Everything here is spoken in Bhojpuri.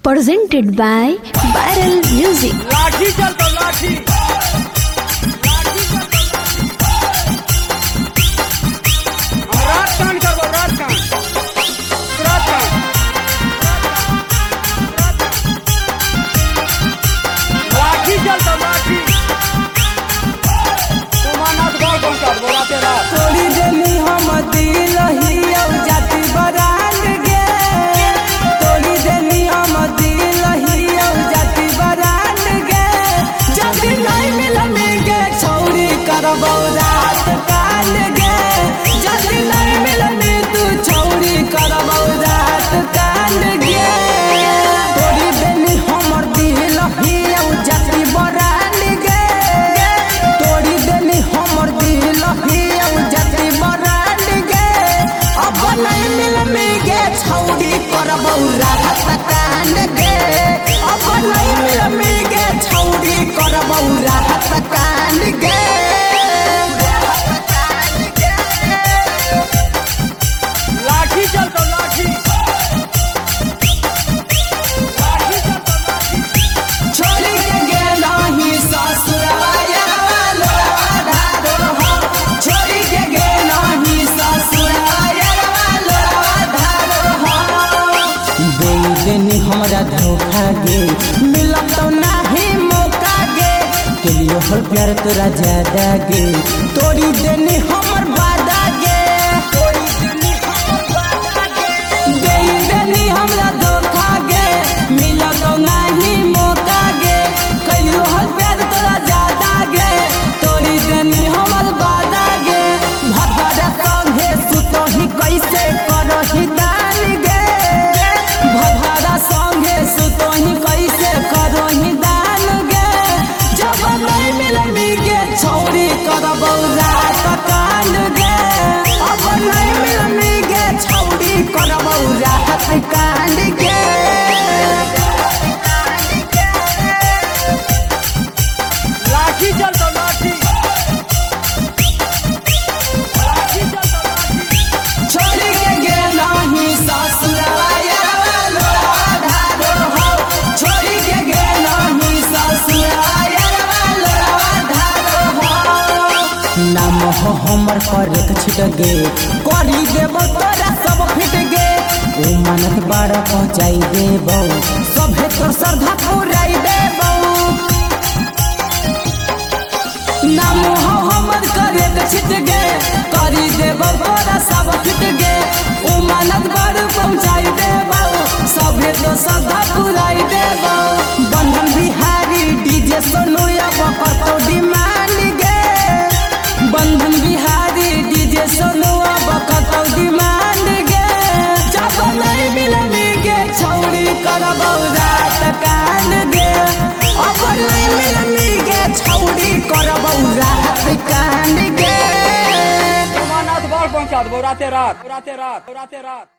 presented by Viral Music. लाठी चल तो लाठी रात कान करबो रात कान लाठी चल तो लाठी तुमानाथ गाँव पहुँचा दो राते रात थोड़ी देनी हम दिल ही जाति बरान गे थोड़ी देनी हम दिल ही जाति बरान गे जब नहीं मिलेंगे छौरी करबो रात कान गे जब नहीं मिलेंगे तू छौरी करबो रात कान गे थोड़ी देनी हमर दिल ही जाति बरान गे थोड़ी देनी हमर दिल ही जाति बरान गे अब नहीं मिलेंगे छौरी करबो रात कान गे अब नहीं मिलेंगे छौरी करबो रात कान गे लाठी चल तो लाठी छोड़ी के गेला ही ससुराया लोरा धारो हो छोड़ी के गेला ही ससुराया लोरा धारो हो दे देनी हमरा धोखा गे मिलत तो नाही मौका गे के लिए हर प्यार तोरा ज्यादा गे तोड़ी देनी हमर वादा गे तोड़ी देनी हमर वादा गे दे देनी हमरा धोखा गे मिलत तो नाही मौका गे कहियो हर प्यार तोरा ज्यादा गे तोड़ी देनी हमर वादा गे भगवान संगे सुतो ही कैसे करही दान गे भगवान संगे सुतो ही कैसे करही दान गे जब नहीं मिलेंगे छौरी करबो रात कान गे अब नहीं मिलेंगे छौरी करबो रात कान गे लाठी चल तो लाठी लाठी चल तो लाठी छोड़ी के गेला ही ससुराया लोरा धारो हो छोड़ी के गेला ही ससुराया लोरा धारो हो नाम हो हमर पर छिट गे करी देबो तोरा सब फिट गे ओ मानत बाड़ा पहुंचाई देबो सभे तोर श्रद्धा पुराई देबो नाम हो हमर करे छिट गे करी देबो तोरा सब फिट गे ओ मानत बाड़ा पहुंचाई देबो सभे तो श्रद्धा पुराई देबो बंधन बिहारी डीजे सोनू अब करतो डिमांड गे बंधन बिहारी डीजे सोनू अब करतो डिमांड गे जब नहीं मिलेंगे छौरी करबो रात कान गे अब नहीं मिलेंगे छौरी करबो रात कान गे तुमानाथ गाँव पहुँचा दो राते रात